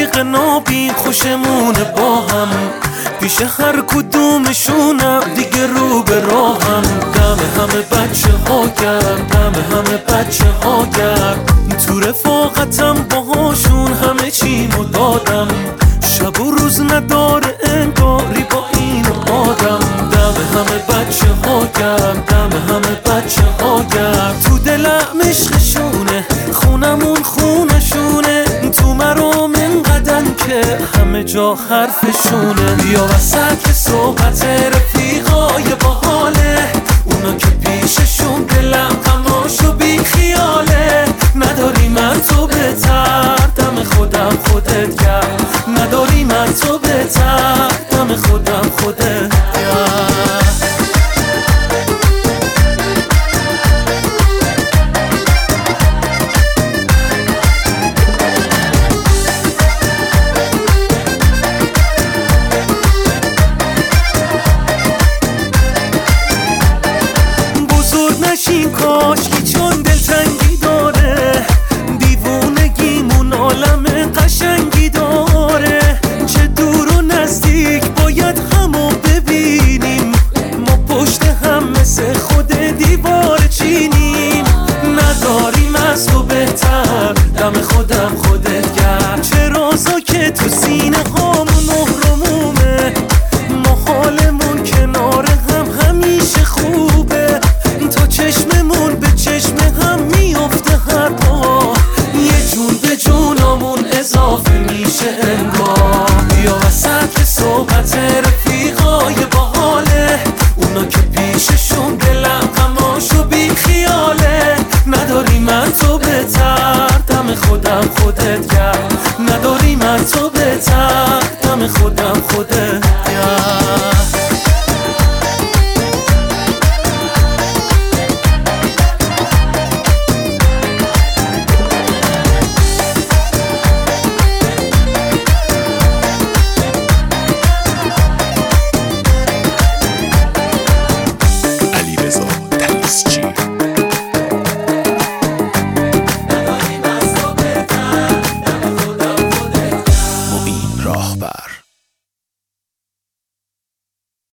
رفیق نابین خوشمونه با هم، پیش هر کدومشونم دیگه رو به راهم. دم همه بچه ها گرم، دم همه بچه ها گرم، تو رفاقتم باهاشون همه چیمو دادم. شب و روز نداره انگاری با این آدم. دم همه بچه ها گرم، دم همه بچه ها گرم، تو دلم عشقشونه، خونمون خونشونه، تو مرام انقدن که همه جا حرفشونه. بیا وسط صحبت رفیقای باحاله، اونا که پیششون دلم غماشو بی خیاله. نداری من تو بهتر، دم خودم خودت گرم، نداری من تو بهتر، دم خودم خودت گرم. نشین کاشکی چون دلتنگی داره، دیوونگیمون عالم قشنگی داره. چه دور و نزدیک باید همو ببینیم، ما پشت هم مثل خود دیوار چینیم. نداریم از تو بهتر، دم خودم خودت گرم، چه رازا که تو سینه هامون نهرمومه. ما حالمون کنار هم همیشه خوبه، تا چشممون به چشم هم میافته هر پا، یه جون به جونمون اضافه میشه انگار. بیا وسط صحبت رفیقای باحاله، اونا که پیششون دلم غماشو بی خیاله. نداری من تو بهتر، دم خودم خودت گرم، نداری من تو بهتر، دم خودم خودت گرم.